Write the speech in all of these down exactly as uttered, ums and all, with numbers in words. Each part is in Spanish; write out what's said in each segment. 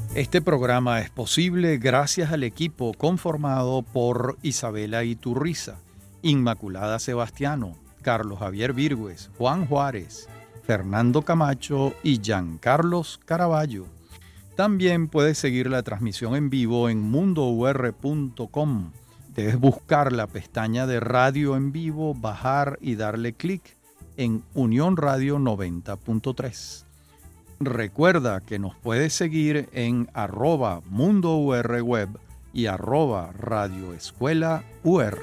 Este programa es posible gracias al equipo conformado por Isabela Iturriza, Inmaculada Sebastiano, Carlos Javier Virgües, Juan Juárez, Fernando Camacho y Giancarlos Caraballo. También puedes seguir la transmisión en vivo en mundo u r punto com. Debes buscar la pestaña de Radio en Vivo, bajar y darle clic en Unión Radio noventa punto tres. Recuerda que nos puedes seguir en arroba Mundo U R Web y arroba Radio Escuela U R.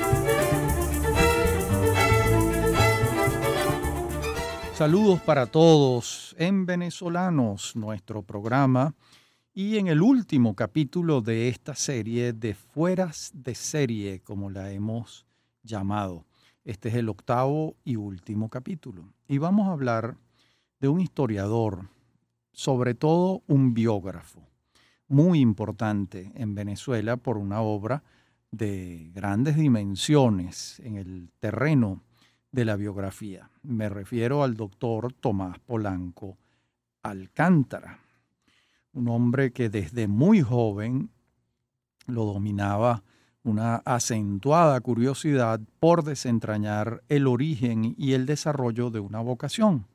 Saludos para todos en Venezolanos, nuestro programa, y en el último capítulo de esta serie de Fueras de Serie, como la hemos llamado. Este es el octavo y último capítulo. Y vamos a hablar de un historiador, sobre todo un biógrafo, muy importante en Venezuela por una obra de grandes dimensiones en el terreno de la biografía. Me refiero al doctor Tomás Polanco Alcántara, un hombre que desde muy joven lo dominaba una acentuada curiosidad por desentrañar el origen y el desarrollo de una vocación.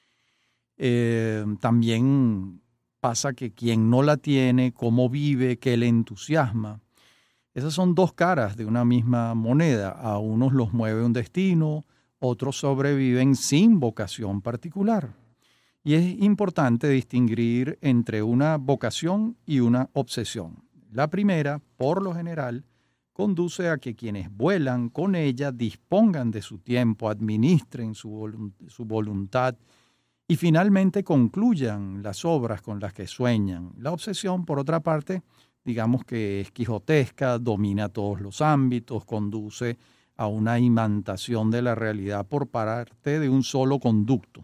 Eh, también pasa que quien no la tiene, cómo vive, qué le entusiasma. Esas son dos caras de una misma moneda. A unos los mueve un destino, otros sobreviven sin vocación particular. Y es importante distinguir entre una vocación y una obsesión. La primera, por lo general, conduce a que quienes vuelan con ella dispongan de su tiempo, administren su, volun- su voluntad y finalmente concluyan las obras con las que sueñan. La obsesión, por otra parte, digamos que es quijotesca, domina todos los ámbitos, conduce a una imantación de la realidad por parte de un solo conducto.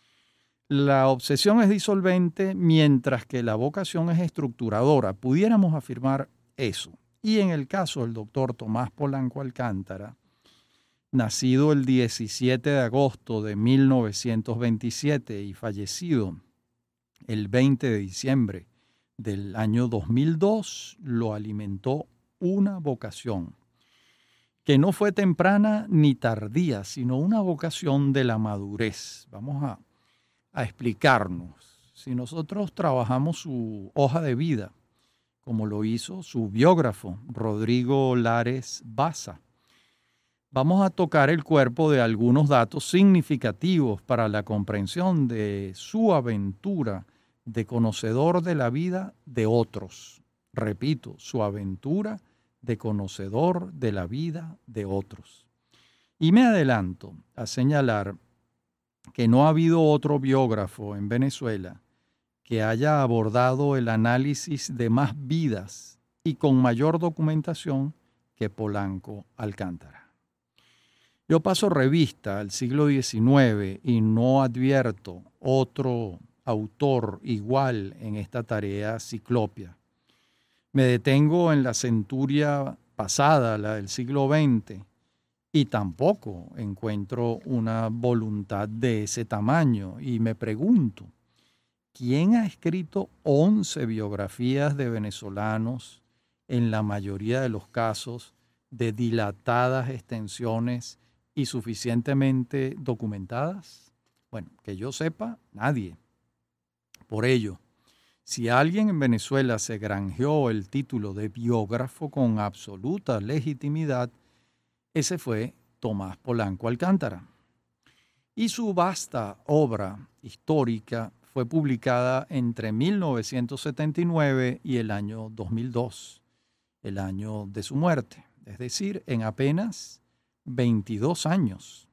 La obsesión es disolvente, mientras que la vocación es estructuradora. Pudiéramos afirmar eso. Y en el caso del doctor Tomás Polanco Alcántara, nacido el diecisiete de agosto de mil novecientos veintisiete y fallecido el veinte de diciembre del año dos mil dos, lo alimentó una vocación que no fue temprana ni tardía, sino una vocación de la madurez. Vamos a, a explicarnos. Si nosotros trabajamos su hoja de vida, como lo hizo su biógrafo, Rodrigo Lares Baza, vamos a tocar el cuerpo de algunos datos significativos para la comprensión de su aventura de conocedor de la vida de otros. Repito, su aventura de conocedor de la vida de otros. Y me adelanto a señalar que no ha habido otro biógrafo en Venezuela que haya abordado el análisis de más vidas y con mayor documentación que Polanco Alcántara. Yo paso revista al siglo diecinueve y no advierto otro autor igual en esta tarea ciclopia. Me detengo en la centuria pasada, la del siglo veinte, y tampoco encuentro una voluntad de ese tamaño. Y me pregunto, ¿quién ha escrito once biografías de venezolanos, en la mayoría de los casos de dilatadas extensiones y suficientemente documentadas? Bueno, que yo sepa, nadie. Por ello, si alguien en Venezuela se granjeó el título de biógrafo con absoluta legitimidad, ese fue Tomás Polanco Alcántara. Y su vasta obra histórica fue publicada entre mil novecientos setenta y nueve y el año dos mil dos, el año de su muerte, es decir, en apenas veintidós años,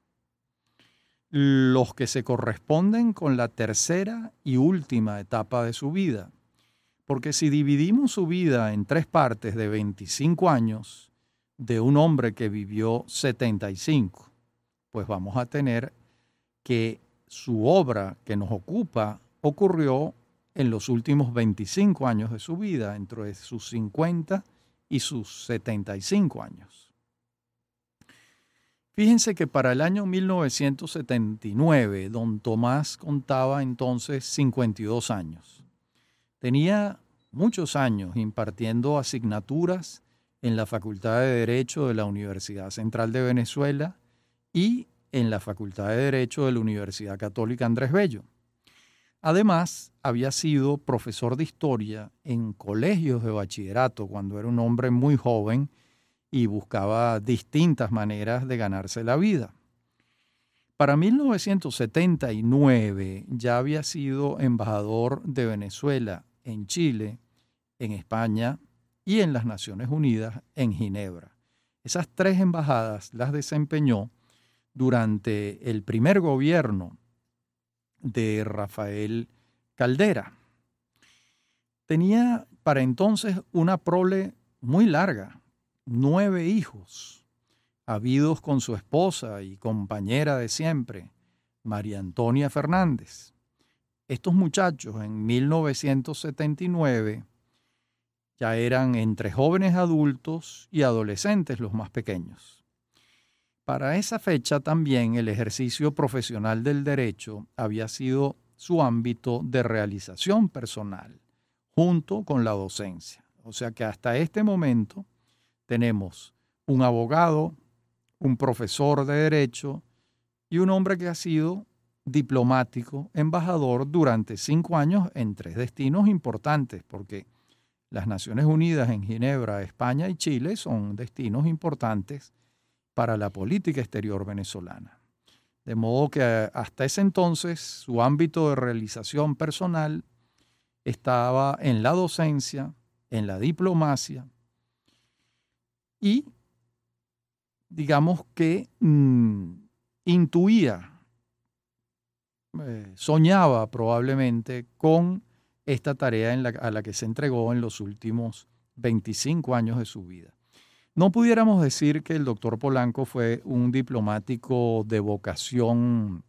los que se corresponden con la tercera y última etapa de su vida. Porque si dividimos su vida en tres partes de veinticinco años, de un hombre que vivió setenta y cinco, pues vamos a tener que su obra que nos ocupa ocurrió en los últimos veinticinco años de su vida, entre sus cincuenta y sus setenta y cinco años. Fíjense que para el año mil novecientos setenta y nueve, don Tomás contaba entonces cincuenta y dos años. Tenía muchos años impartiendo asignaturas en la Facultad de Derecho de la Universidad Central de Venezuela y en la Facultad de Derecho de la Universidad Católica Andrés Bello. Además, había sido profesor de historia en colegios de bachillerato cuando era un hombre muy joven y buscaba distintas maneras de ganarse la vida. Para mil novecientos setenta y nueve ya había sido embajador de Venezuela en Chile, en España y en las Naciones Unidas en Ginebra. Esas tres embajadas las desempeñó durante el primer gobierno de Rafael Caldera. Tenía para entonces una prole muy larga, nueve hijos, habidos con su esposa y compañera de siempre, María Antonia Fernández. Estos muchachos en mil novecientos setenta y nueve ya eran entre jóvenes adultos y adolescentes los más pequeños. Para esa fecha también el ejercicio profesional del derecho había sido su ámbito de realización personal, junto con la docencia. O sea que hasta este momento tenemos un abogado, un profesor de derecho y un hombre que ha sido diplomático, embajador durante cinco años en tres destinos importantes, porque las Naciones Unidas en Ginebra, España y Chile son destinos importantes para la política exterior venezolana. De modo que hasta ese entonces su ámbito de realización personal estaba en la docencia, en la diplomacia y digamos que mmm, intuía, eh, soñaba probablemente con esta tarea en la, a la que se entregó en los últimos veinticinco años de su vida. No pudiéramos decir que el doctor Polanco fue un diplomático de vocación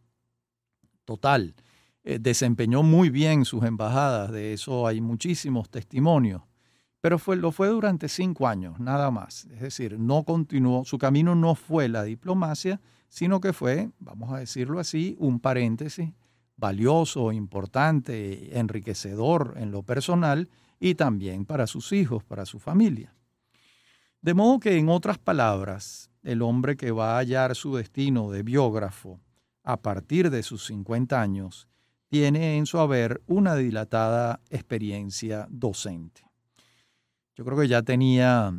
total. Eh, desempeñó muy bien sus embajadas, de eso hay muchísimos testimonios, pero fue, lo fue durante cinco años, nada más. Es decir, no continuó, su camino no fue la diplomacia, sino que fue, vamos a decirlo así, un paréntesis valioso, importante, enriquecedor en lo personal y también para sus hijos, para su familia. De modo que, en otras palabras, el hombre que va a hallar su destino de biógrafo a partir de sus cincuenta años tiene en su haber una dilatada experiencia docente. Yo creo que ya tenía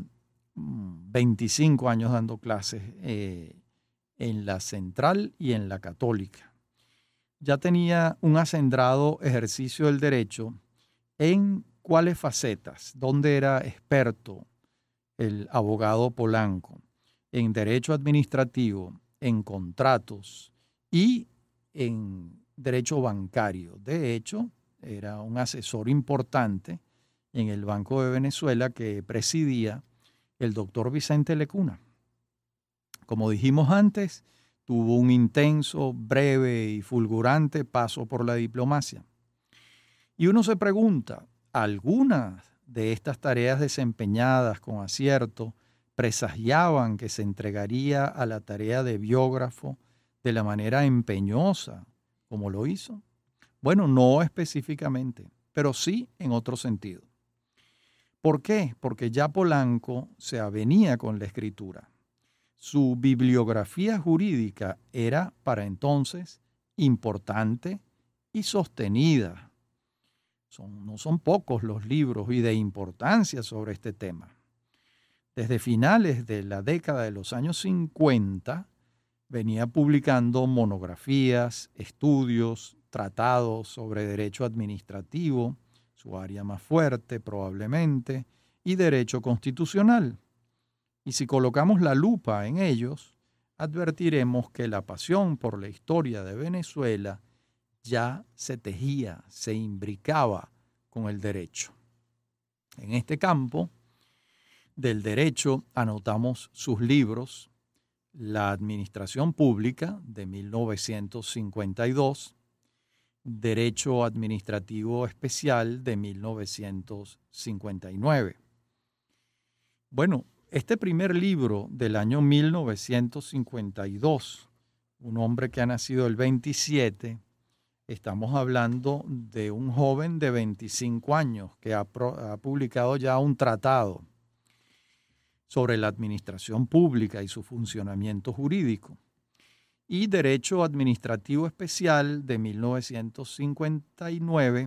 veinticinco años dando clases eh, en la Central y en la Católica. Ya tenía un acendrado ejercicio del derecho en cuáles facetas, donde era experto el abogado Polanco, en derecho administrativo, en contratos y en derecho bancario. De hecho, era un asesor importante en el Banco de Venezuela que presidía el doctor Vicente Lecuna. Como dijimos antes, tuvo un intenso, breve y fulgurante paso por la diplomacia. Y uno se pregunta, ¿algunas de estas tareas desempeñadas con acierto presagiaban que se entregaría a la tarea de biógrafo de la manera empeñosa como lo hizo? Bueno, no específicamente, pero sí en otro sentido. ¿Por qué? Porque ya Polanco se avenía con la escritura. Su bibliografía jurídica era para entonces importante y sostenida. Son, no son pocos los libros y de importancia sobre este tema. Desde finales de la década de los años cincuenta, venía publicando monografías, estudios, tratados sobre derecho administrativo, su área más fuerte probablemente, y derecho constitucional. Y si colocamos la lupa en ellos, advertiremos que la pasión por la historia de Venezuela ya se tejía, se imbricaba con el derecho. En este campo del derecho anotamos sus libros, La Administración Pública de mil novecientos cincuenta y dos, Derecho Administrativo Especial de mil novecientos cincuenta y nueve. Bueno, este primer libro del año mil novecientos cincuenta y dos, un hombre que ha nacido el veintisiete, Estamos hablando de un joven de veinticinco años que ha, pro, ha publicado ya un tratado sobre la administración pública y su funcionamiento jurídico. Y Derecho Administrativo Especial de mil novecientos cincuenta y nueve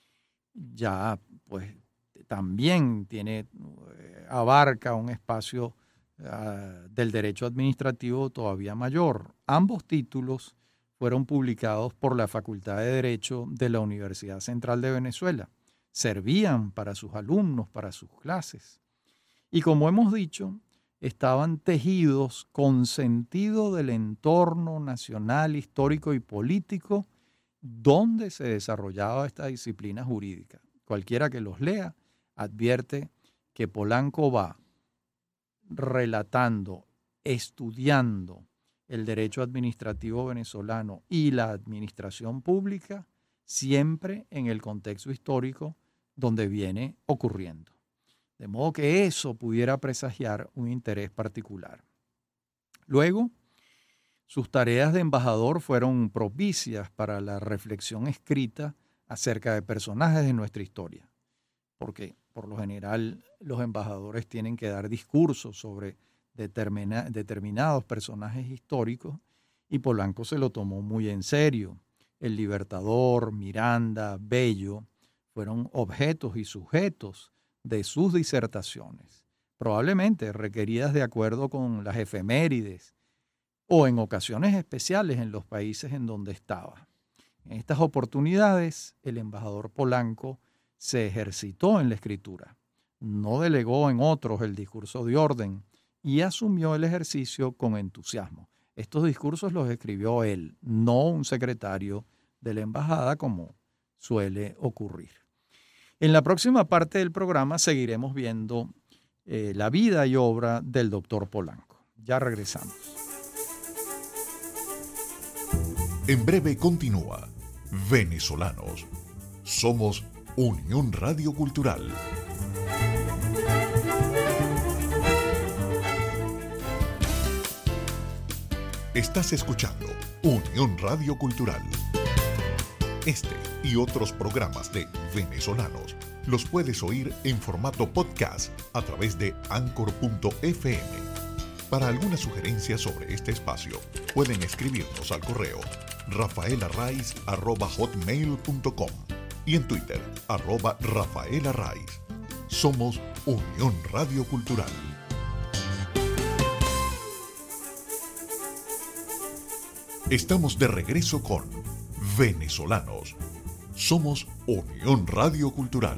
ya pues también tiene, abarca un espacio uh, del derecho administrativo todavía mayor. Ambos títulos fueron publicados por la Facultad de Derecho de la Universidad Central de Venezuela. Servían para sus alumnos, para sus clases. Y como hemos dicho, estaban tejidos con sentido del entorno nacional, histórico y político donde se desarrollaba esta disciplina jurídica. Cualquiera que los lea advierte que Polanco va relatando, estudiando el derecho administrativo venezolano y la administración pública siempre en el contexto histórico donde viene ocurriendo. De modo que eso pudiera presagiar un interés particular. Luego, sus tareas de embajador fueron propicias para la reflexión escrita acerca de personajes de nuestra historia, porque por lo general los embajadores tienen que dar discursos sobre determina, determinados personajes históricos y Polanco se lo tomó muy en serio. El Libertador, Miranda, Bello fueron objetos y sujetos de sus disertaciones, probablemente requeridas de acuerdo con las efemérides o en ocasiones especiales en los países en donde estaba. En estas oportunidades, el embajador Polanco se ejercitó en la escritura, no delegó en otros el discurso de orden y asumió el ejercicio con entusiasmo. Estos discursos los escribió él, no un secretario de la embajada como suele ocurrir. En la próxima parte del programa seguiremos viendo eh, la vida y obra del doctor Polanco. Ya regresamos. En breve continúa Venezolanos. Somos Unión Radio Cultural. Estás escuchando Unión Radio Cultural. Este y otros programas de Venezolanos los puedes oír en formato podcast a través de anchor punto efe eme. Para alguna sugerencia sobre este espacio, pueden escribirnos al correo rafaelarraiz arroba hotmail punto com y en Twitter, arroba rafaelarraiz. Somos Unión Radio Cultural. Estamos de regreso con Venezolanos. Somos Unión Radio Cultural.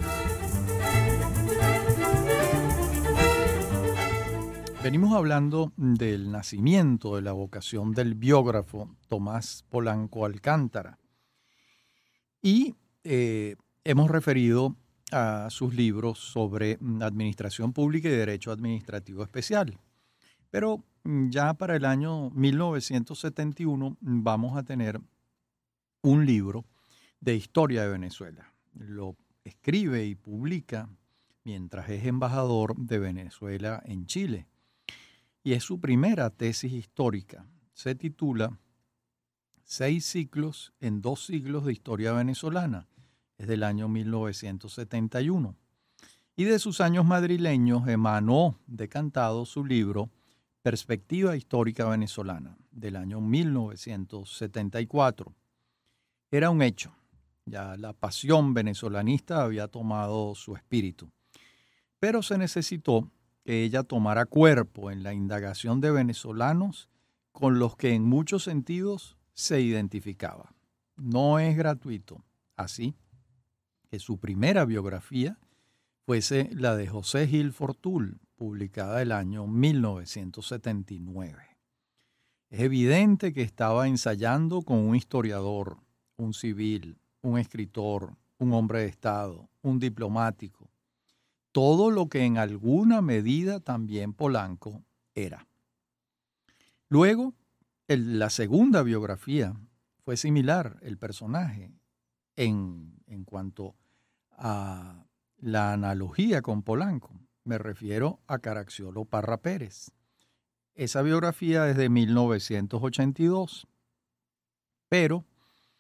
Venimos hablando del nacimiento de la vocación del biógrafo Tomás Polanco Alcántara y eh, hemos referido a sus libros sobre administración pública y derecho administrativo especial. Pero ya para el año mil novecientos setenta y uno vamos a tener un libro de historia de Venezuela. Lo escribe y publica mientras es embajador de Venezuela en Chile. Y es su primera tesis histórica. Se titula Seis ciclos en dos siglos de historia venezolana. Es del año mil novecientos setenta y uno. Y de sus años madrileños emanó decantado su libro Perspectiva Histórica Venezolana, del año mil novecientos setenta y cuatro. Era un hecho. Ya la pasión venezolanista había tomado su espíritu. Pero se necesitó que ella tomara cuerpo en la indagación de venezolanos con los que en muchos sentidos se identificaba. No es gratuito, así que su primera biografía fuese la de José Gil Fortul, publicada el año mil novecientos setenta y nueve. Es evidente que estaba ensayando con un historiador, un civil, un escritor, un hombre de Estado, un diplomático, todo lo que en alguna medida también Polanco era. Luego, el, la segunda biografía fue similar, el personaje, en, en cuanto a la analogía con Polanco. Me refiero a Caracciolo Parra Pérez. Esa biografía es de mil novecientos ochenta y dos, pero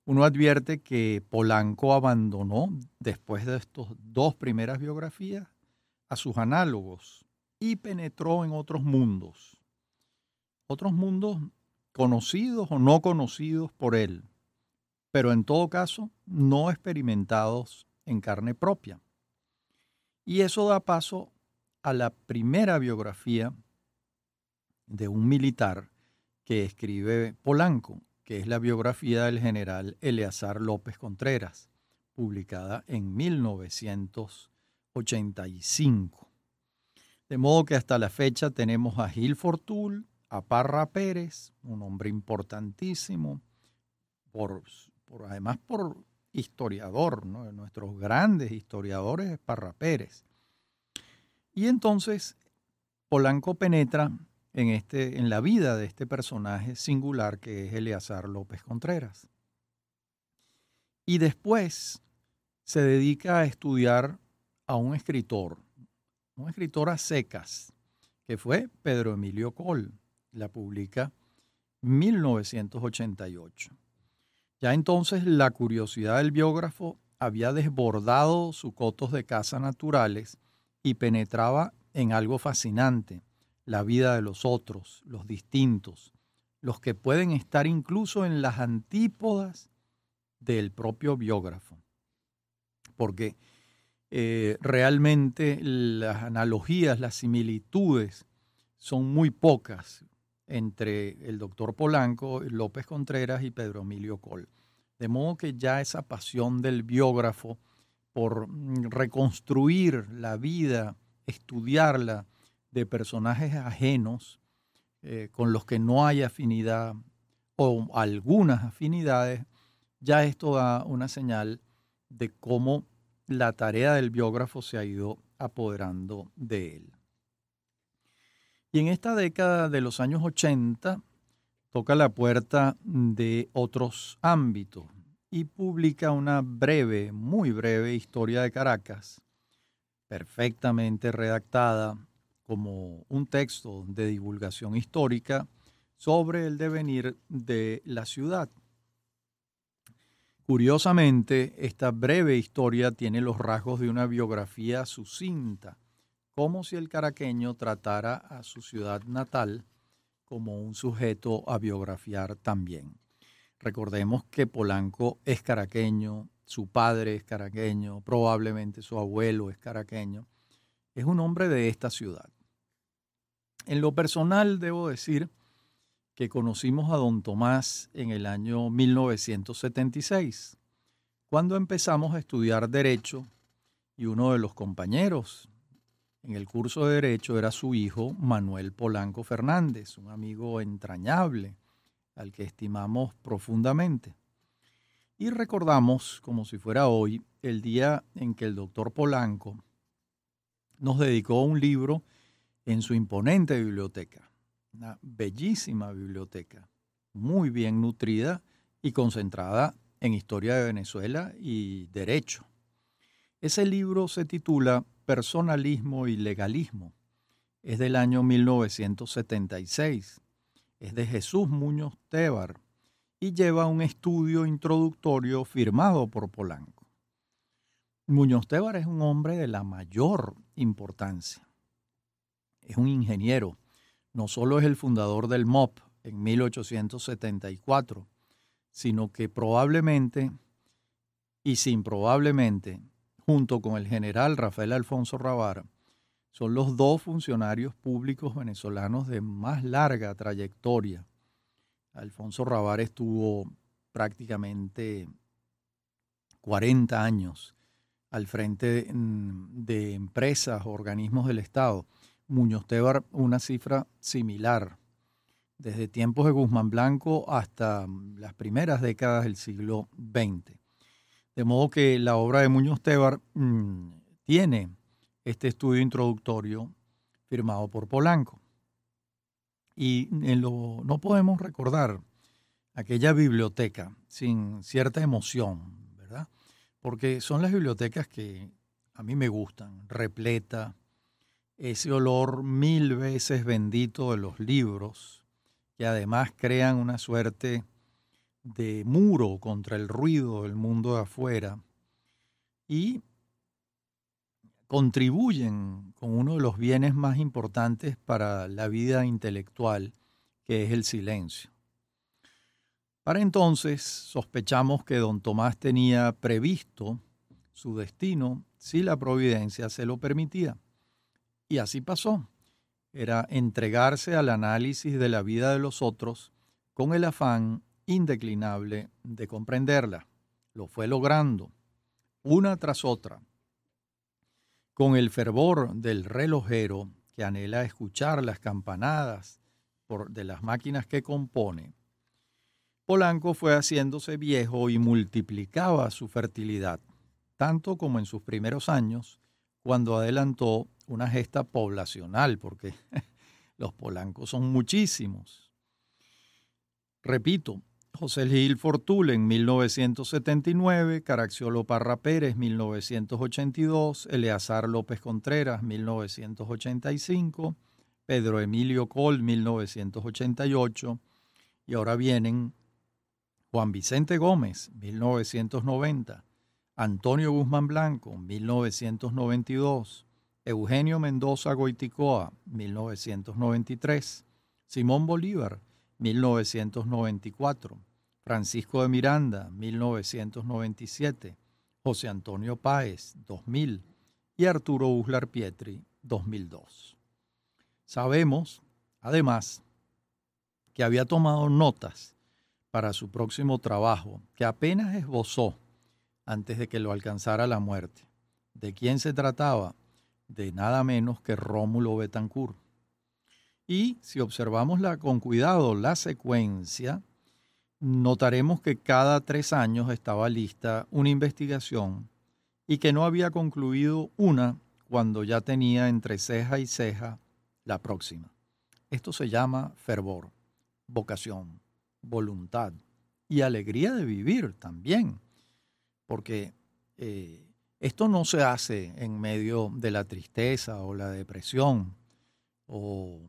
uno advierte que Polanco abandonó, después de estas dos primeras biografías, a sus análogos y penetró en otros mundos. Otros mundos conocidos o no conocidos por él, pero en todo caso no experimentados en carne propia. Y eso da paso a la primera biografía de un militar que escribe Polanco, que es la biografía del general Eleazar López Contreras, publicada en mil novecientos ochenta y cinco. De modo que hasta la fecha tenemos a Gil Fortul, a Parra Pérez, un hombre importantísimo, por, por, además por historiador, ¿no? De nuestros grandes historiadores es Parra Pérez. Y entonces Polanco penetra en, este, en la vida de este personaje singular que es Eleazar López Contreras. Y después se dedica a estudiar a un escritor, un escritor a secas, que fue Pedro Emilio Coll. La publica en mil novecientos ochenta y ocho. Ya entonces la curiosidad del biógrafo había desbordado sus cotos de caza naturales y penetraba en algo fascinante, la vida de los otros, los distintos, los que pueden estar incluso en las antípodas del propio biógrafo. Porque eh, realmente las analogías, las similitudes son muy pocas entre el doctor Polanco, López Contreras y Pedro Emilio Coll. De modo que ya esa pasión del biógrafo por reconstruir la vida, estudiarla de personajes ajenos eh, con los que no hay afinidad o algunas afinidades, ya esto da una señal de cómo la tarea del biógrafo se ha ido apoderando de él. Y en esta década de los años ochenta toca la puerta de otros ámbitos y publica una breve, muy breve historia de Caracas, perfectamente redactada como un texto de divulgación histórica sobre el devenir de la ciudad. Curiosamente, esta breve historia tiene los rasgos de una biografía sucinta, como si el caraqueño tratara a su ciudad natal como un sujeto a biografiar también. Recordemos que Polanco es caraqueño, su padre es caraqueño, probablemente su abuelo es caraqueño. Es un hombre de esta ciudad. En lo personal, debo decir que conocimos a don Tomás en el año mil novecientos setenta y seis, cuando empezamos a estudiar Derecho y uno de los compañeros en el curso de Derecho era su hijo Manuel Polanco Fernández, un amigo entrañable al que estimamos profundamente. Y recordamos, como si fuera hoy, el día en que el doctor Polanco nos dedicó un libro en su imponente biblioteca, una bellísima biblioteca, muy bien nutrida y concentrada en historia de Venezuela y derecho. Ese libro se titula Personalismo y Legalismo. Es del año mil novecientos setenta y seis. Es de Jesús Muñoz Tebar y lleva un estudio introductorio firmado por Polanco. Muñoz Tebar es un hombre de la mayor importancia. Es un ingeniero. No solo es el fundador del M O P en mil ochocientos setenta y cuatro, sino que probablemente, y sin probablemente, junto con el general Rafael Alfonso Ravar, son los dos funcionarios públicos venezolanos de más larga trayectoria. Alfonso Ravar estuvo prácticamente cuarenta años al frente de, de empresas o organismos del Estado. Muñoz Tebar, una cifra similar, desde tiempos de Guzmán Blanco hasta las primeras décadas del siglo veinte. De modo que la obra de Muñoz Tebar mmm, tiene este estudio introductorio firmado por Polanco. Y en lo, no podemos recordar aquella biblioteca sin cierta emoción, ¿verdad? Porque son las bibliotecas que a mí me gustan, repleta, ese olor mil veces bendito de los libros, que además crean una suerte de muro contra el ruido del mundo de afuera y contribuyen con uno de los bienes más importantes para la vida intelectual, que es el silencio. Para entonces sospechamos que don Tomás tenía previsto su destino si la providencia se lo permitía. Y así pasó. Era entregarse al análisis de la vida de los otros con el afán indeclinable de comprenderla. Lo fue logrando, una tras otra, con el fervor del relojero que anhela escuchar las campanadas por, de las máquinas que compone. Polanco fue haciéndose viejo y multiplicaba su fertilidad, tanto como en sus primeros años, cuando adelantó una gesta poblacional, porque los polancos son muchísimos. Repito, José Gil Fortul en mil novecientos setenta y nueve, Caracciolo Parra Pérez mil novecientos ochenta y dos, Eleazar López Contreras mil novecientos ochenta y cinco, Pedro Emilio Coll mil novecientos ochenta y ocho, y ahora vienen Juan Vicente Gómez mil novecientos noventa, Antonio Guzmán Blanco mil novecientos noventa y dos, Eugenio Mendoza Goiticoa mil novecientos noventa y tres, Simón Bolívar mil novecientos noventa y cuatro, Francisco de Miranda mil novecientos noventa y siete, José Antonio Páez dos mil y Arturo Uslar Pietri dos mil dos. Sabemos, además, que había tomado notas para su próximo trabajo, que apenas esbozó antes de que lo alcanzara la muerte. ¿De quién se trataba? De nada menos que Rómulo Betancourt. Y si observamos la, con cuidado la secuencia, notaremos que cada tres años estaba lista una investigación y que no había concluido una cuando ya tenía entre ceja y ceja la próxima. Esto se llama fervor, vocación, voluntad y alegría de vivir también, porque eh, esto no se hace en medio de la tristeza o la depresión o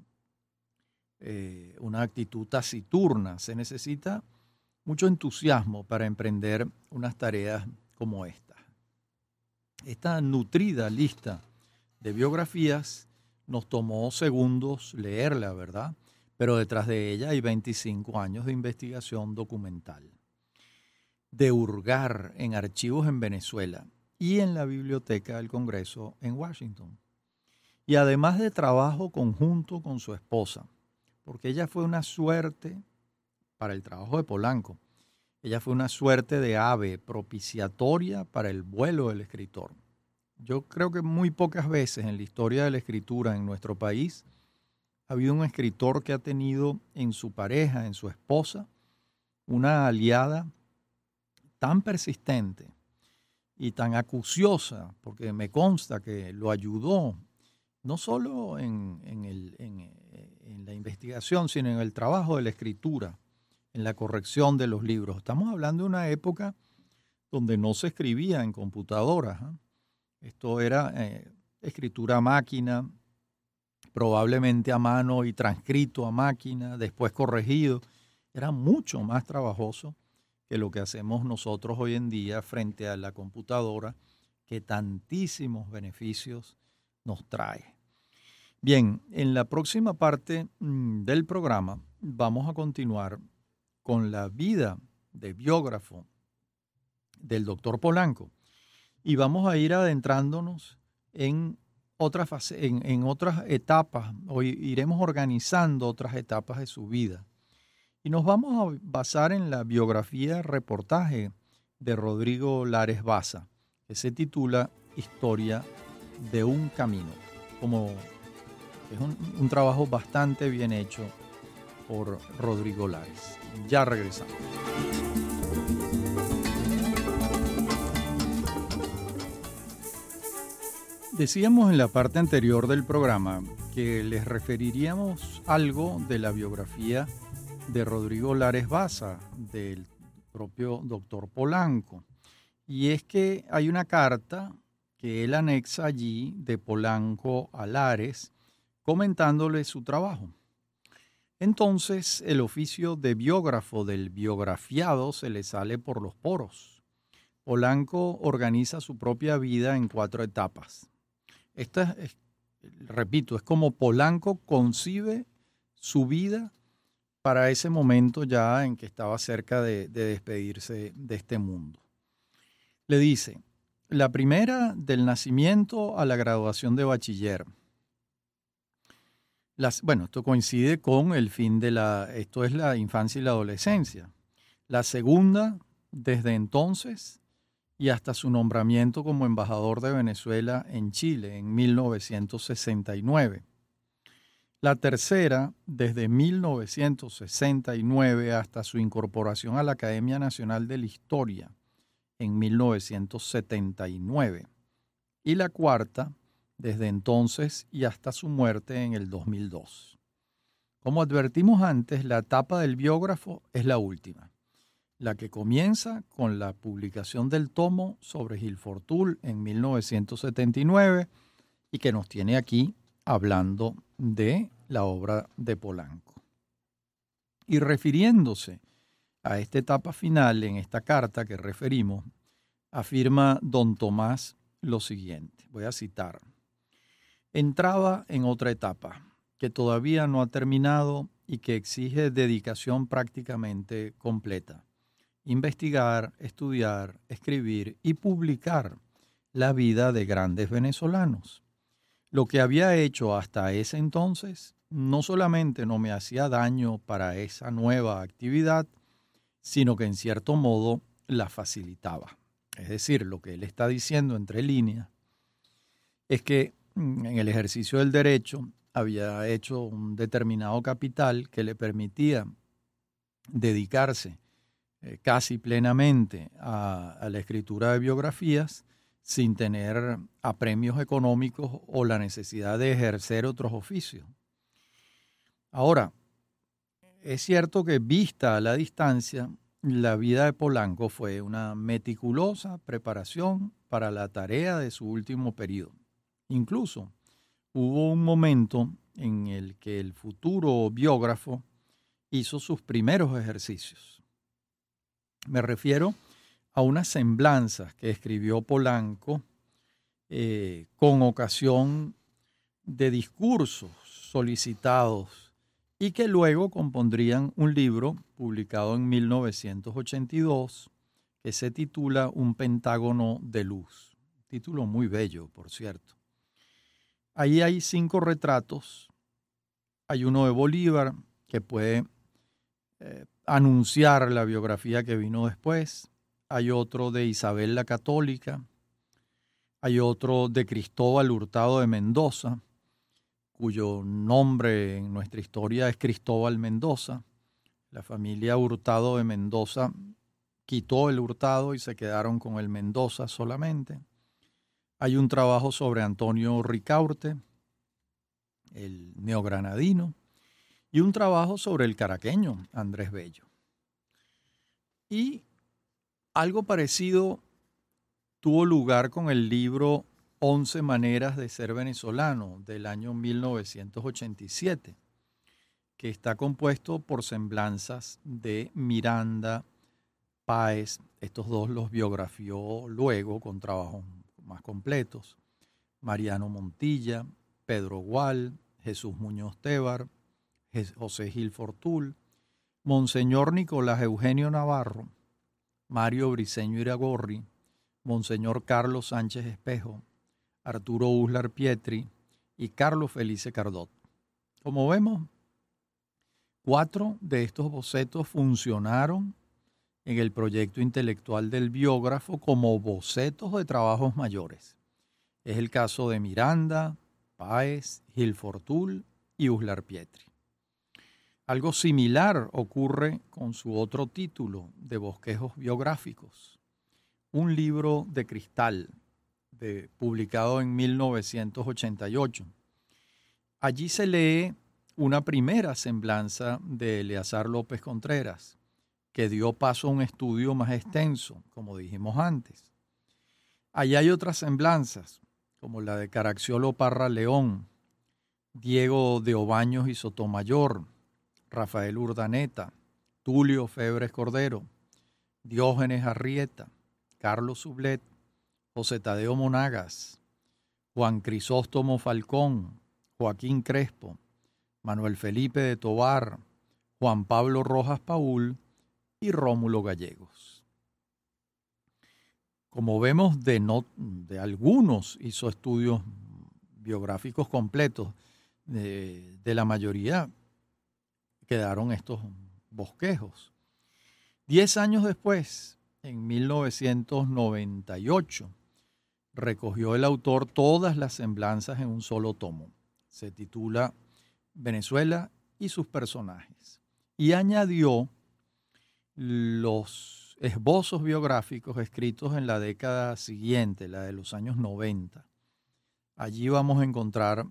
eh, una actitud taciturna. Se necesita mucho entusiasmo para emprender unas tareas como esta. Esta nutrida lista de biografías nos tomó segundos leerla, ¿verdad? Pero detrás de ella hay veinticinco años de investigación documental, de hurgar en archivos en Venezuela y en la Biblioteca del Congreso en Washington. Y además de trabajo conjunto con su esposa, porque ella fue una suerte para el trabajo de Polanco. Ella fue una suerte de ave propiciatoria para el vuelo del escritor. Yo creo que muy pocas veces en la historia de la escritura en nuestro país ha habido un escritor que ha tenido en su pareja, en su esposa, una aliada tan persistente y tan acuciosa, porque me consta que lo ayudó, no solo en, en, el, en, en la investigación, sino en el trabajo de la escritura, en la corrección de los libros. Estamos hablando de una época donde no se escribía en computadoras, ¿eh? Esto era eh, escritura a máquina, probablemente a mano y transcrito a máquina, después corregido. Era mucho más trabajoso que lo que hacemos nosotros hoy en día frente a la computadora, que tantísimos beneficios nos trae. Bien, en la próxima parte mmm, del programa vamos a continuar con la vida de biógrafo del doctor Polanco y vamos a ir adentrándonos en otras, fase, en, en otras etapas, hoy iremos organizando otras etapas de su vida. Y nos vamos a basar en la biografía reportaje de Rodrigo Lares Baza, que se titula Historia de un camino. Como es un, un trabajo bastante bien hecho por Rodrigo Lares. Ya regresamos. Decíamos en la parte anterior del programa que les referiríamos algo de la biografía de Rodrigo Lares Baza, del propio doctor Polanco. Y es que hay una carta que él anexa allí de Polanco a Lares comentándole su trabajo. entonces el oficio de biógrafo del biografiado se le sale por los poros. Polanco organiza su propia vida en cuatro etapas. Esta es, repito, es como Polanco concibe su vida para ese momento ya en que estaba cerca de, de despedirse de este mundo. Le dice, la primera, del nacimiento a la graduación de bachiller. Las, bueno, esto coincide con el fin de la, esto es la infancia y la adolescencia. La segunda, desde entonces y hasta su nombramiento como embajador de Venezuela en Chile en mil novecientos sesenta y nueve. La tercera, desde mil novecientos sesenta y nueve hasta su incorporación a la Academia Nacional de la Historia en mil novecientos setenta y nueve. Y la cuarta, desde entonces y hasta su muerte en el dos mil dos. Como advertimos antes, la etapa del biógrafo es la última, la que comienza con la publicación del tomo sobre Gil Fortul en mil novecientos setenta y nueve y que nos tiene aquí hablando de la obra de Polanco. Y refiriéndose a esta etapa final en esta carta que referimos, afirma don Tomás lo siguiente, voy a citar. Entraba en otra etapa que todavía no ha terminado y que exige dedicación prácticamente completa. Investigar, estudiar, escribir y publicar la vida de grandes venezolanos. Lo que había hecho hasta ese entonces no solamente no me hacía daño para esa nueva actividad, sino que en cierto modo la facilitaba. Es decir, lo que él está diciendo entre líneas es que en el ejercicio del derecho había hecho un determinado capital que le permitía dedicarse eh, casi plenamente a, a la escritura de biografías sin tener apremios económicos o la necesidad de ejercer otros oficios. Ahora, es cierto que vista a la distancia, la vida de Polanco fue una meticulosa preparación para la tarea de su último periodo. Incluso hubo un momento en el que el futuro biógrafo hizo sus primeros ejercicios. Me refiero a unas semblanzas que escribió Polanco eh, con ocasión de discursos solicitados y que luego compondrían un libro publicado en mil novecientos ochenta y dos que se titula Un pentágono de luz. Título muy bello, por cierto. Ahí hay cinco retratos. Hay uno de Bolívar que puede eh, anunciar la biografía que vino después. Hay otro de Isabel la Católica. Hay otro de Cristóbal Hurtado de Mendoza, cuyo nombre en nuestra historia es Cristóbal Mendoza. La familia Hurtado de Mendoza quitó el Hurtado y se quedaron con el Mendoza solamente. Hay un trabajo sobre Antonio Ricaurte, el neogranadino, y un trabajo sobre el caraqueño, Andrés Bello. Y algo parecido tuvo lugar con el libro Once maneras de ser venezolano, del año mil novecientos ochenta y siete, que está compuesto por semblanzas de Miranda, Páez. Estos dos los biografió luego con trabajos más completos. Mariano Montilla, Pedro Gual, Jesús Muñoz Tebar, José Gil Fortul, Monseñor Nicolás Eugenio Navarro, Mario Briceño Iragorri, Monseñor Carlos Sánchez Espejo, Arturo Uslar Pietri y Carlos Felice Cardot. Como vemos, cuatro de estos bocetos funcionaron en el proyecto intelectual del biógrafo como bocetos de trabajos mayores. Es el caso de Miranda, Páez, Gil Fortul y Uslar Pietri. Algo similar ocurre con su otro título de bosquejos biográficos, Un libro de cristal, de, publicado en mil novecientos ochenta y ocho. Allí se lee una primera semblanza de Eleazar López Contreras, que dio paso a un estudio más extenso, como dijimos antes. Allí hay otras semblanzas, como la de Caracciolo Parra León, Diego de Obaños y Sotomayor, Rafael Urdaneta, Tulio Febres Cordero, Diógenes Arrieta, Carlos Sublet, José Tadeo Monagas, Juan Crisóstomo Falcón, Joaquín Crespo, Manuel Felipe de Tovar, Juan Pablo Rojas Paul y Rómulo Gallegos. Como vemos, de, no, de algunos hizo estudios biográficos completos, de, de la mayoría quedaron estos bosquejos. Diez años después, en mil novecientos noventa y ocho, recogió el autor todas las semblanzas en un solo tomo. Se titula Venezuela y sus personajes. Y añadió los esbozos biográficos escritos en la década siguiente, la de los años noventa. Allí vamos a encontrar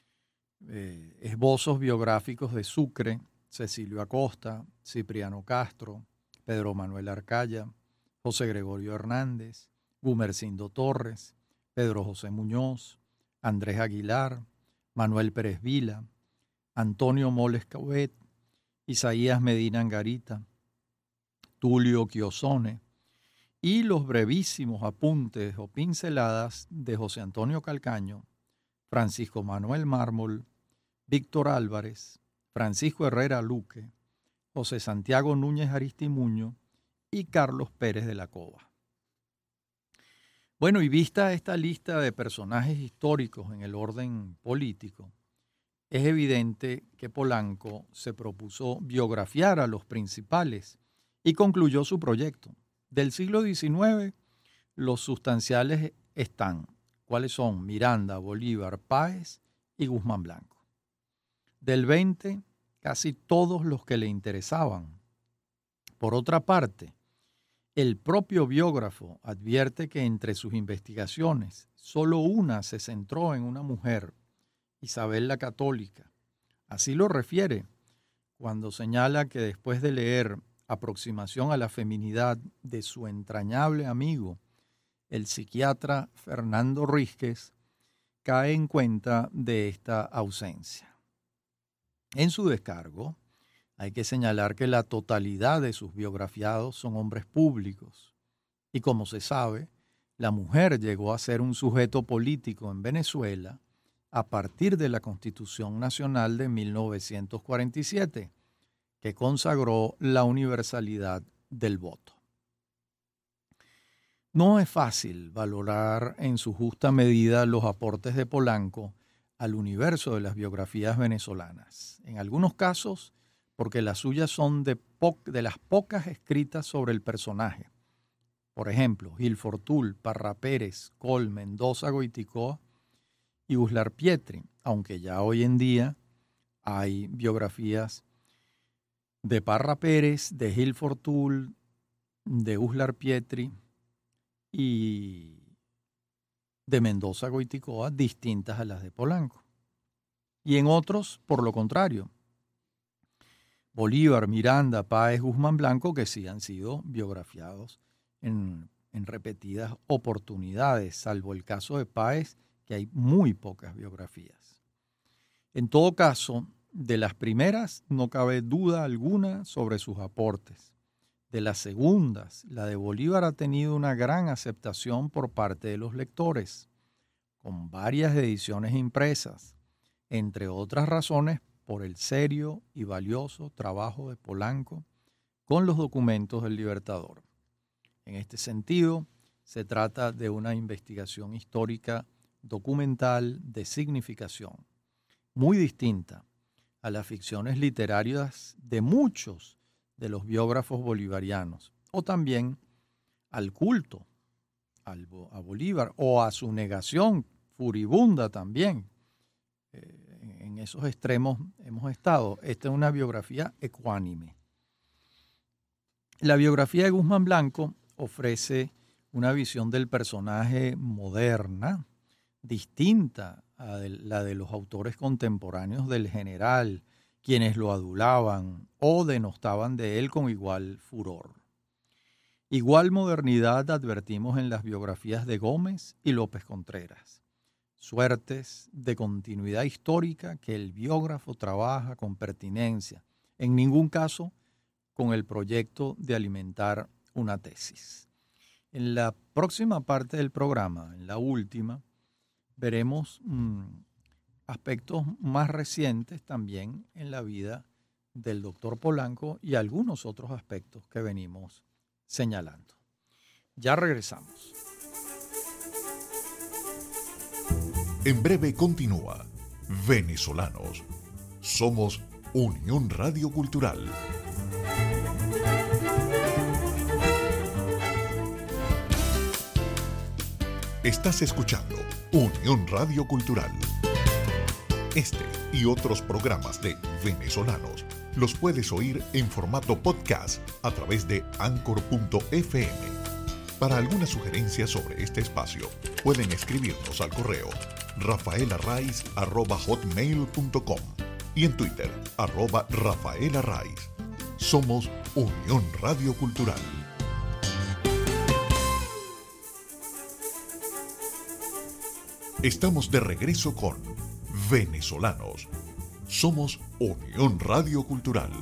eh, esbozos biográficos de Sucre, Cecilio Acosta, Cipriano Castro, Pedro Manuel Arcaya, José Gregorio Hernández, Gumercindo Torres, Pedro José Muñoz, Andrés Aguilar, Manuel Pérez Vila, Antonio Moles Cauet, Isaías Medina Angarita, Tulio Chiosone y los brevísimos apuntes o pinceladas de José Antonio Calcaño, Francisco Manuel Mármol, Víctor Álvarez, Francisco Herrera Luque, José Santiago Núñez Aristimuño y Carlos Pérez de la Cova. Bueno, y vista esta lista de personajes históricos en el orden político, es evidente que Polanco se propuso biografiar a los principales y concluyó su proyecto. Del siglo diecinueve, los sustanciales están, ¿cuáles son? Miranda, Bolívar, Páez y Guzmán Blanco. Del veinte, casi todos los que le interesaban. Por otra parte, el propio biógrafo advierte que entre sus investigaciones, solo una se centró en una mujer, Isabel la Católica. Así lo refiere cuando señala que después de leer Aproximación a la feminidad de su entrañable amigo, el psiquiatra Fernando Rísquez, cae en cuenta de esta ausencia. En su descargo, hay que señalar que la totalidad de sus biografiados son hombres públicos. Y como se sabe, la mujer llegó a ser un sujeto político en Venezuela a partir de la Constitución Nacional de mil novecientos cuarenta y siete, que consagró la universalidad del voto. No es fácil valorar en su justa medida los aportes de Polanco al universo de las biografías venezolanas. En algunos casos, porque las suyas son de, po- de las pocas escritas sobre el personaje. Por ejemplo, Gil Fortul, Parra Pérez, Col, Mendoza Goiticoa y Uslar Pietri, aunque ya hoy en día hay biografías de Parra Pérez, de Gil Fortul, de Uslar Pietri y de Mendoza Goiticoa, distintas a las de Polanco. Y en otros, por lo contrario, Bolívar, Miranda, Páez, Guzmán Blanco, que sí han sido biografiados en, en repetidas oportunidades, salvo el caso de Páez, que hay muy pocas biografías. En todo caso, de las primeras no cabe duda alguna sobre sus aportes. De las segundas, la de Bolívar ha tenido una gran aceptación por parte de los lectores, con varias ediciones impresas, entre otras razones por el serio y valioso trabajo de Polanco con los documentos del Libertador. En este sentido, se trata de una investigación histórica documental de significación, muy distinta a las ficciones literarias de muchos de los biógrafos bolivarianos, o también al culto al, a Bolívar, o a su negación furibunda también. Eh, en esos extremos hemos estado. Esta es una biografía ecuánime. La biografía de Guzmán Blanco ofrece una visión del personaje moderna, distinta a la de los autores contemporáneos del general, quienes lo adulaban o denostaban de él con igual furor. Igual modernidad advertimos en las biografías de Gómez y López Contreras, suertes de continuidad histórica que el biógrafo trabaja con pertinencia, En ningún caso con el proyecto de alimentar una tesis. En la próxima parte del programa, en la última, veremos mmm, aspectos más recientes también en la vida del doctor Polanco y algunos otros aspectos que venimos señalando. Ya regresamos. En breve continúa Venezolanos. Somos Unión Radio Cultural. Estás escuchando Unión Radio Cultural. Este y otros programas de Venezolanos los puedes oír en formato podcast a través de anchor punto efe eme. Para alguna sugerencia sobre este espacio, pueden escribirnos al correo rafaelarraiz arroba hotmail punto com y en Twitter, arroba rafaelarraiz. Somos Unión Radio Cultural. Estamos de regreso con Venezolanos. Somos Unión Radio Cultural.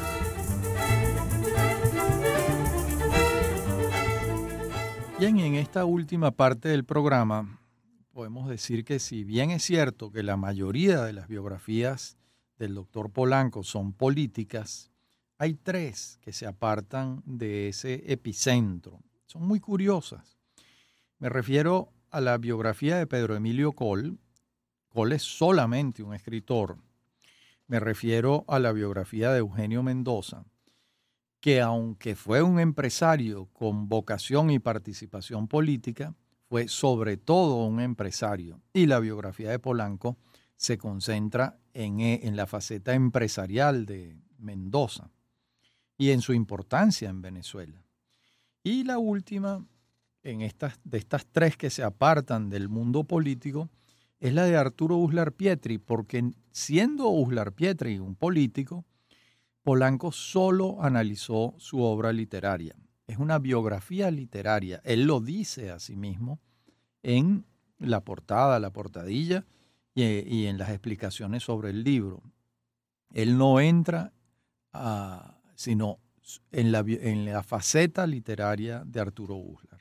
Bien, en esta última parte del programa podemos decir que si bien es cierto que la mayoría de las biografías del doctor Polanco son políticas, hay tres que se apartan de ese epicentro. Son muy curiosas. Me refiero a la biografía de Pedro Emilio Coll. Coll es solamente un escritor. Me refiero a la biografía de Eugenio Mendoza, que aunque fue un empresario con vocación y participación política, fue sobre todo un empresario. Y la biografía de Polanco se concentra en, en la faceta empresarial de Mendoza y en su importancia en Venezuela. Y la última, en estas, de estas tres que se apartan del mundo político, es la de Arturo Uslar Pietri, porque siendo Uslar Pietri un político, Polanco solo analizó su obra literaria. Es una biografía literaria. Él lo dice a sí mismo en la portada, la portadilla y, y en las explicaciones sobre el libro. Él no entra a, sino en la, en la faceta literaria de Arturo Uslar.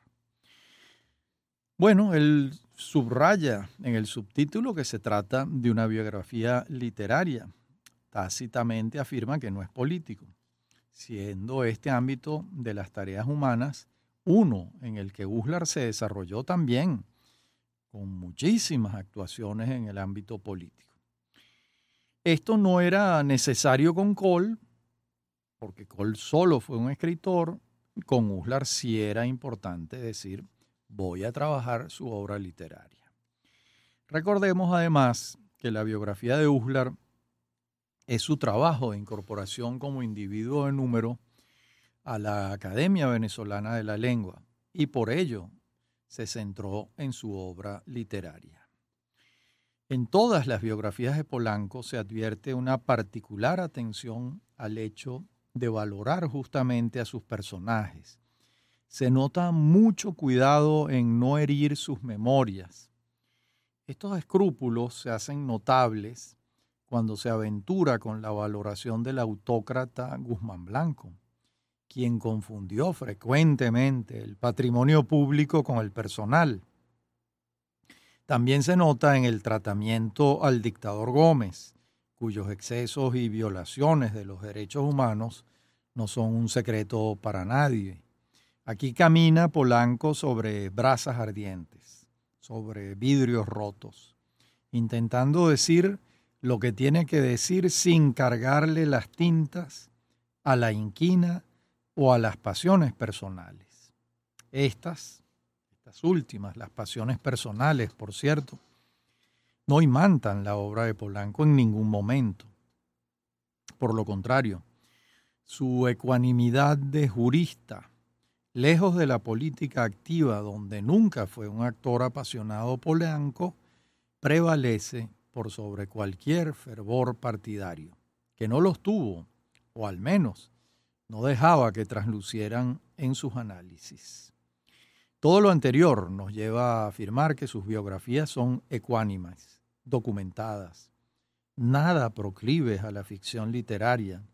Bueno, él subraya en el subtítulo que se trata de una biografía literaria. Tácitamente afirma que no es político, siendo este ámbito de las tareas humanas uno en el que Uslar se desarrolló también, con muchísimas actuaciones en el ámbito político. Esto no era necesario con Coll, porque Coll solo fue un escritor. Con Uslar sí era importante decir, voy a trabajar su obra literaria. Recordemos además que la biografía de Uslar es su trabajo de incorporación como individuo de número a la Academia Venezolana de la Lengua y por ello se centró en su obra literaria. En todas las biografías de Polanco se advierte una particular atención al hecho de valorar justamente a sus personajes. Se nota mucho cuidado en no herir sus memorias. Estos escrúpulos se hacen notables cuando se aventura con la valoración del autócrata Guzmán Blanco, quien confundió frecuentemente el patrimonio público con el personal. También se nota en el tratamiento al dictador Gómez, cuyos excesos y violaciones de los derechos humanos no son un secreto para nadie. Aquí camina Polanco sobre brasas ardientes, sobre vidrios rotos, intentando decir lo que tiene que decir sin cargarle las tintas a la inquina o a las pasiones personales. Estas, estas últimas, las pasiones personales, por cierto, no imantan la obra de Polanco en ningún momento. Por lo contrario, su ecuanimidad de jurista, lejos de la política activa donde nunca fue un actor apasionado Polanco, prevalece por sobre cualquier fervor partidario, que no los tuvo, o al menos no dejaba que traslucieran en sus análisis. Todo lo anterior nos lleva a afirmar que sus biografías son ecuánimes, documentadas, nada proclives a la ficción literaria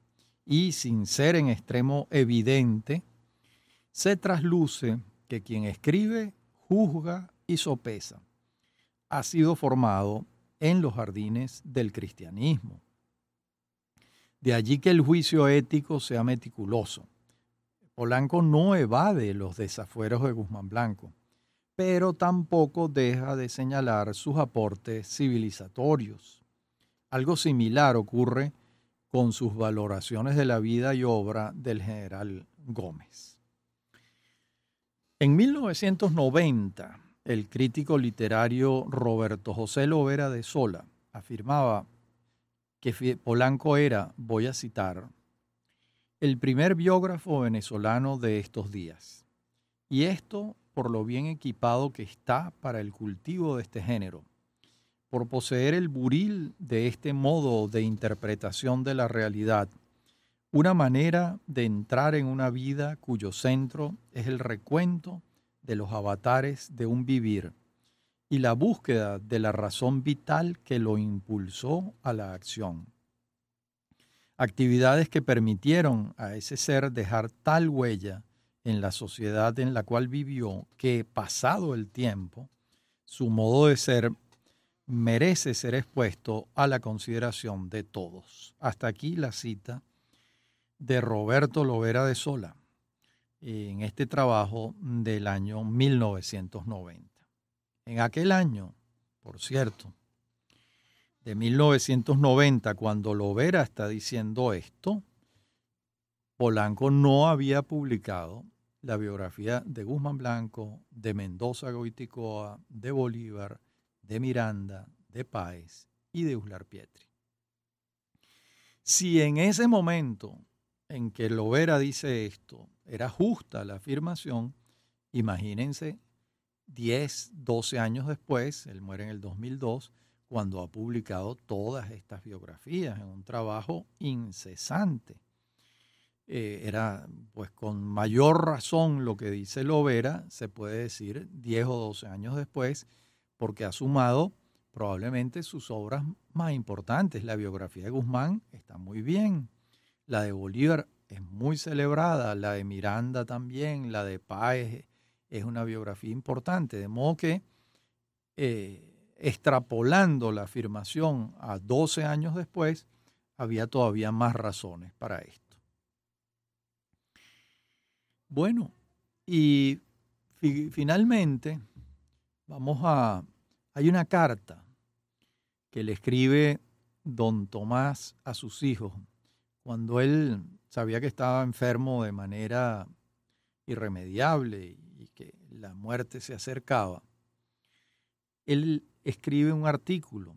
y sin ser en extremo evidente, se trasluce que quien escribe, juzga y sopesa ha sido formado en los jardines del cristianismo. De allí que el juicio ético sea meticuloso. Polanco no evade los desafueros de Guzmán Blanco, pero tampoco deja de señalar sus aportes civilizatorios. Algo similar ocurre con sus valoraciones de la vida y obra del general Gómez. En mil novecientos noventa, el crítico literario Roberto José Lovera de Sola afirmaba que Polanco era, voy a citar, el primer biógrafo venezolano de estos días. Y esto por lo bien equipado que está para el cultivo de este género, por poseer el buril de este modo de interpretación de la realidad, una manera de entrar en una vida cuyo centro es el recuento de los avatares de un vivir y la búsqueda de la razón vital que lo impulsó a la acción. Actividades que permitieron a ese ser dejar tal huella en la sociedad en la cual vivió que, pasado el tiempo, su modo de ser merece ser expuesto a la consideración de todos. Hasta aquí la cita de Roberto Lovera de Sola en este trabajo del año mil novecientos noventa. En aquel año, por cierto, de mil novecientos noventa, cuando Lovera está diciendo esto, Polanco no había publicado la biografía de Guzmán Blanco, de Mendoza Goiticoa, de Bolívar, de Miranda, de Páez y de Uslar Pietri. Si en ese momento en que Lovera dice esto era justa la afirmación, imagínense diez, doce años después, él muere en el dos mil dos, cuando ha publicado todas estas biografías en un trabajo incesante. Eh, era, pues con mayor razón lo que dice Lovera, se puede decir diez o doce años después, porque ha sumado probablemente sus obras más importantes. La biografía de Guzmán está muy bien, la de Bolívar es muy celebrada, la de Miranda también, la de Páez es una biografía importante, de modo que eh, extrapolando la afirmación a doce años después, había todavía más razones para esto. Bueno, y fi- finalmente vamos a... Hay una carta que le escribe don Tomás a sus hijos cuando él sabía que estaba enfermo de manera irremediable y que la muerte se acercaba. Él escribe un artículo,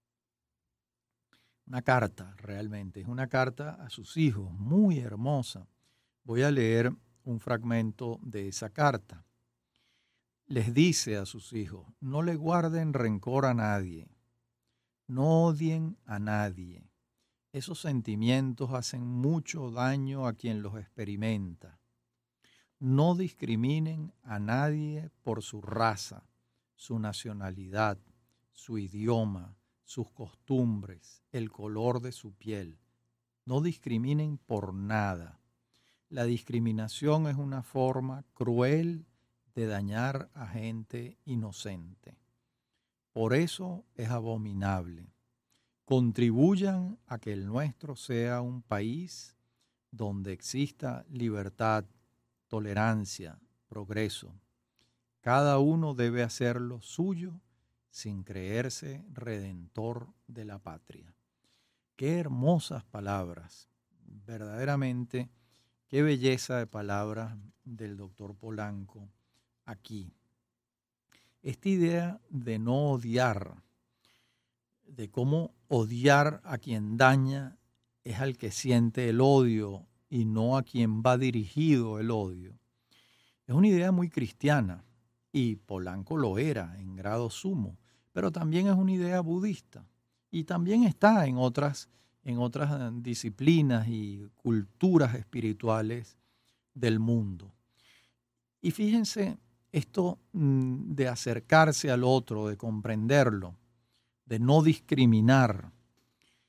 una carta realmente, es una carta a sus hijos, muy hermosa. Voy a leer un fragmento de esa carta. Les dice a sus hijos, no le guarden rencor a nadie, no odien a nadie. Esos sentimientos hacen mucho daño a quien los experimenta. No discriminen a nadie por su raza, su nacionalidad, su idioma, sus costumbres, el color de su piel. No discriminen por nada. La discriminación es una forma cruel de dañar a gente inocente. Por eso es abominable. Contribuyan a que el nuestro sea un país donde exista libertad, tolerancia, progreso. Cada uno debe hacer lo suyo sin creerse redentor de la patria. Qué hermosas palabras, verdaderamente, qué belleza de palabras del doctor Polanco aquí. Esta idea de no odiar, de cómo odiar a quien daña es al que siente el odio y no a quien va dirigido el odio. Es una idea muy cristiana y Polanco lo era en grado sumo, pero también es una idea budista y también está en otras, en otras disciplinas y culturas espirituales del mundo. Y fíjense, esto de acercarse al otro, de comprenderlo, de no discriminar,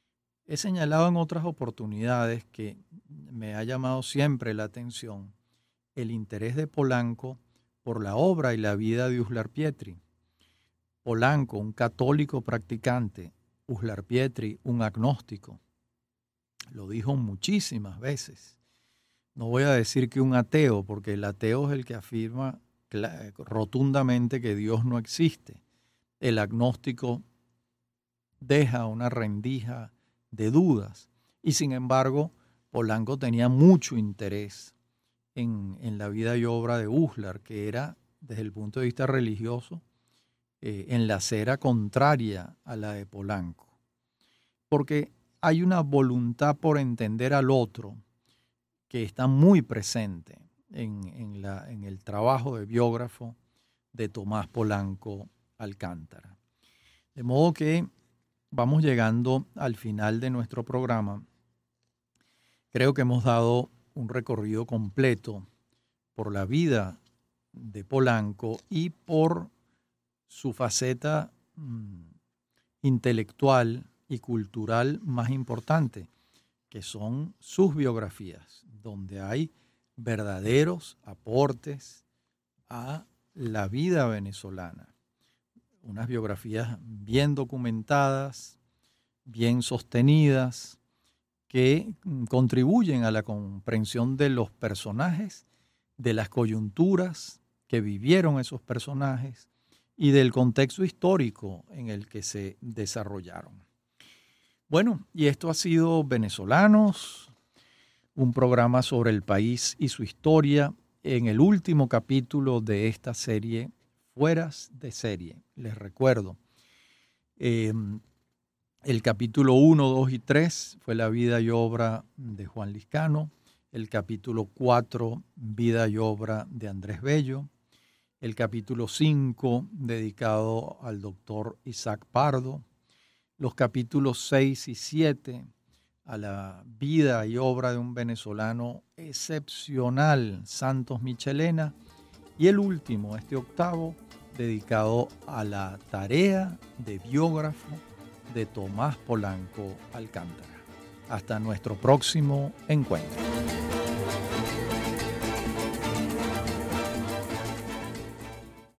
He señalado en otras oportunidades que me ha llamado siempre la atención el interés de Polanco por la obra y la vida de Uslar Pietri. Polanco, un católico practicante, Uslar Pietri, un agnóstico. Lo dijo muchísimas veces. No voy a decir que un ateo, porque el ateo es el que afirma rotundamente que Dios no existe. El agnóstico deja una rendija de dudas. Y sin embargo, Polanco tenía mucho interés en, en la vida y obra de Uslar, que era, desde el punto de vista religioso, eh, en la acera contraria a la de Polanco. Porque hay una voluntad por entender al otro que está muy presente en, en, la, en el trabajo de biógrafo de Tomás Polanco Alcántara. De modo que vamos llegando al final de nuestro programa. Creo que hemos dado un recorrido completo por la vida de Polanco y por su faceta mmm, intelectual y cultural más importante, que son sus biografías, donde hay verdaderos aportes a la vida venezolana. Unas biografías bien documentadas, bien sostenidas, que contribuyen a la comprensión de los personajes, de las coyunturas que vivieron esos personajes y del contexto histórico en el que se desarrollaron. Bueno, y esto ha sido Venezolanos, un programa sobre el país y su historia en el último capítulo de esta serie, Fueras de Serie. Les recuerdo, eh, el capítulo uno, dos y tres fue la vida y obra de Juan Liscano. El capítulo cuatro, vida y obra de Andrés Bello. El capítulo cinco, dedicado al doctor Isaac Pardo. Los capítulos seis y siete, a la vida y obra de un venezolano excepcional, Santos Michelena. Y el último, este octavo, dedicado a la tarea de biógrafo de Tomás Polanco Alcántara. Hasta nuestro próximo encuentro.